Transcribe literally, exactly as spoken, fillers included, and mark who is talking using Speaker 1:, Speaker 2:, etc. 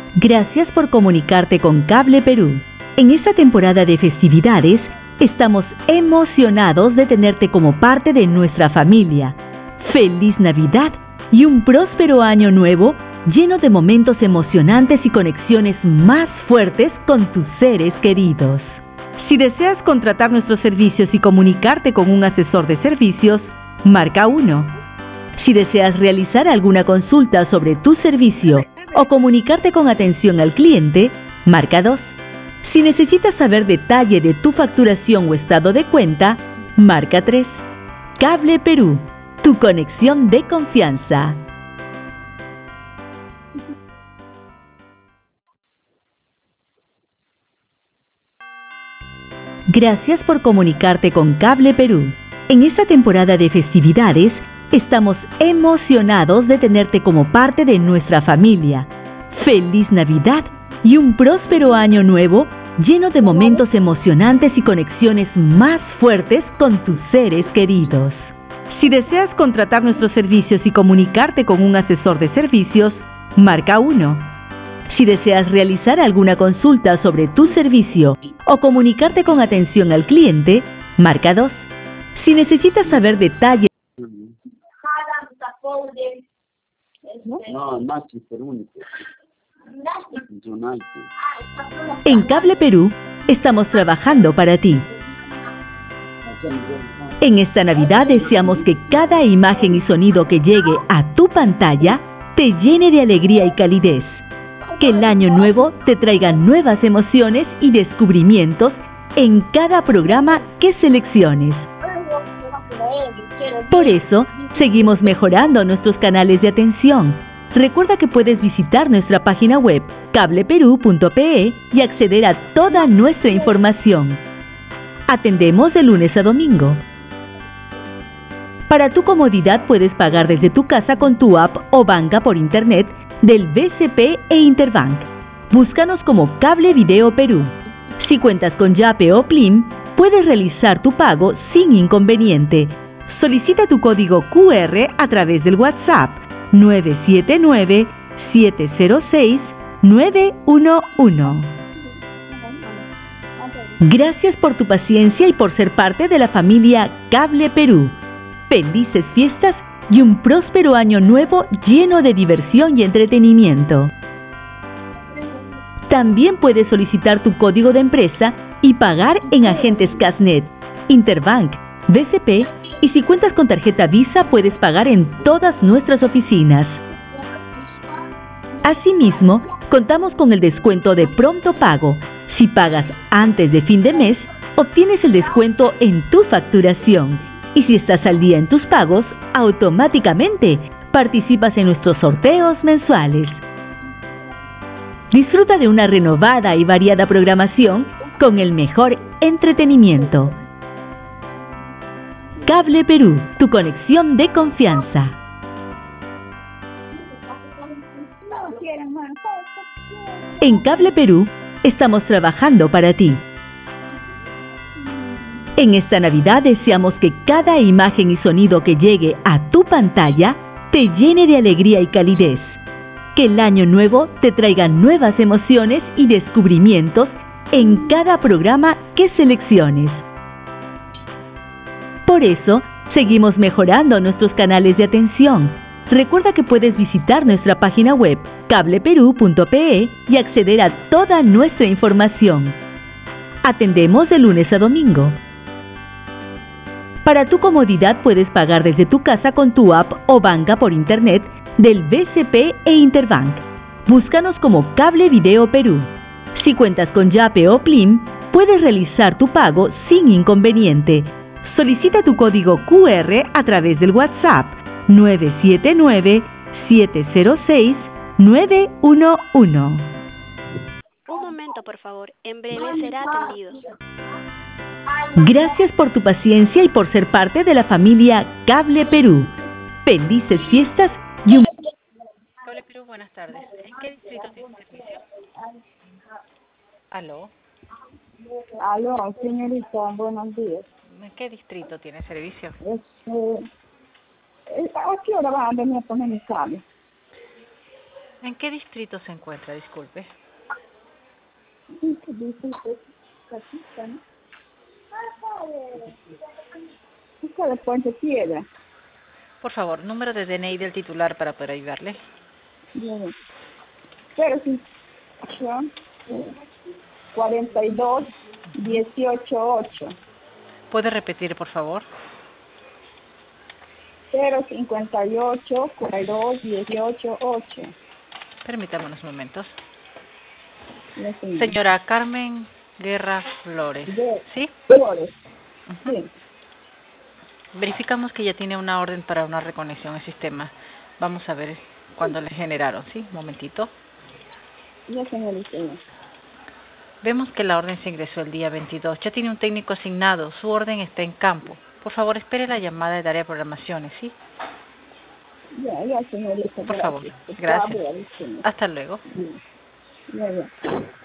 Speaker 1: Gracias por comunicarte con Cable Perú. En esta temporada de festividades, estamos emocionados de tenerte como parte de nuestra familia. ¡Feliz Navidad y un próspero año nuevo lleno de momentos emocionantes y conexiones más fuertes con tus seres queridos! Si deseas contratar nuestros servicios y comunicarte con un asesor de servicios, marca uno. Si deseas realizar alguna consulta sobre tu servicio o comunicarte con atención al cliente, marca dos. Si necesitas saber detalle de tu facturación o estado de cuenta, marca tres. Cable Perú, tu conexión de confianza. Gracias por comunicarte con Cable Perú. En esta temporada de festividades, estamos emocionados de tenerte como parte de nuestra familia. ¡Feliz Navidad y un próspero año nuevo lleno de momentos emocionantes y conexiones más fuertes con tus seres queridos! Si deseas contratar nuestros servicios y comunicarte con un asesor de servicios, marca uno. Si deseas realizar alguna consulta sobre tu servicio o comunicarte con atención al cliente, marca dos. Si necesitas saber detalles...
Speaker 2: No, Manchester único.
Speaker 1: En Cable Perú, estamos trabajando para ti. En esta Navidad deseamos que cada imagen y sonido que llegue a tu pantalla te llene de alegría y calidez. Que el año nuevo te traiga nuevas emociones y descubrimientos en cada programa que selecciones. Por eso, seguimos mejorando nuestros canales de atención. Recuerda que puedes visitar nuestra página web cable perú punto pe y acceder a toda nuestra información. Atendemos de lunes a domingo. Para tu comodidad puedes pagar desde tu casa con tu app o banca por internet del B C P e Interbank. Búscanos como Cable Video Perú. Si cuentas con Yape o Plim, puedes realizar tu pago sin inconveniente. Solicita tu código Q R a través del WhatsApp nueve siete nueve, siete cero seis, nueve uno uno. Gracias por tu paciencia y por ser parte de la familia Cable Perú. Felices fiestas y un próspero año nuevo lleno de diversión y entretenimiento. También puedes solicitar tu código de empresa y pagar en agentes Casnet, Interbank, B C P y si cuentas con tarjeta Visa puedes pagar en todas nuestras oficinas. Asimismo, contamos con el descuento de pronto pago. Si pagas antes de fin de mes, obtienes el descuento en tu facturación. Y si estás al día en tus pagos, automáticamente participas en nuestros sorteos mensuales. Disfruta de una renovada y variada programación con el mejor entretenimiento. Cable Perú, tu conexión de confianza. En Cable Perú, estamos trabajando para ti. En esta Navidad deseamos que cada imagen y sonido que llegue a tu pantalla te llene de alegría y calidez. Que el año nuevo te traiga nuevas emociones y descubrimientos en cada programa que selecciones. Por eso, seguimos mejorando nuestros canales de atención. Recuerda que puedes visitar nuestra página web cable perú punto pe y acceder a toda nuestra información. Atendemos de lunes a domingo. Para tu comodidad puedes pagar desde tu casa con tu app o banca por internet del B C P e Interbank. Búscanos como Cable Video Perú. Si cuentas con Yape o Plim, puedes realizar tu pago sin inconveniente. Solicita tu código Q R a través del WhatsApp nueve siete nueve, siete cero seis, nueve uno uno.
Speaker 3: Un momento, por favor. En breve será atendido.
Speaker 1: Gracias por tu paciencia y por ser parte de la familia Cable Perú. Felices fiestas y un...
Speaker 4: Cable Perú, buenas tardes. ¿En qué distrito tiene servicio? ¿Aló?
Speaker 5: Aló, señorita, buenos días.
Speaker 4: ¿En qué distrito tiene servicio?
Speaker 5: Este, ¿a qué hora van a venir a poner mi cable?
Speaker 4: ¿En qué distrito se encuentra? Disculpe.
Speaker 5: Sí, que dice usted, casita, ¿no? Busca de Puente Piedra.
Speaker 4: Por favor, número de D N I del titular para poder ayudarle.
Speaker 5: Bien. Pero sí, cuarenta y dos, dieciocho, ocho.
Speaker 4: ¿Puede repetir, por favor?
Speaker 5: cero cincuenta y ocho, cuarenta y dos, dieciocho, ocho.
Speaker 4: Permítame unos momentos.
Speaker 5: La señora.
Speaker 4: Señora Carmen Guerra Flores.
Speaker 5: De
Speaker 4: ¿Sí?
Speaker 5: Flores.
Speaker 4: Ujú.
Speaker 5: Sí.
Speaker 4: Verificamos que ya tiene una orden para una reconexión al sistema. Vamos a ver cuándo le generaron, ¿sí? Un momentito.
Speaker 5: Ya, señorita.
Speaker 4: Vemos que la orden se ingresó el día veintidós. Ya tiene un técnico asignado. Su orden está en campo. Por favor, espere la llamada del área de programaciones, ¿sí?
Speaker 5: Ya, ya, señorita.
Speaker 4: Por favor.
Speaker 5: Gracias.
Speaker 4: Gracias.
Speaker 5: Está bien, señor.
Speaker 4: Hasta luego.
Speaker 5: Ya, ya.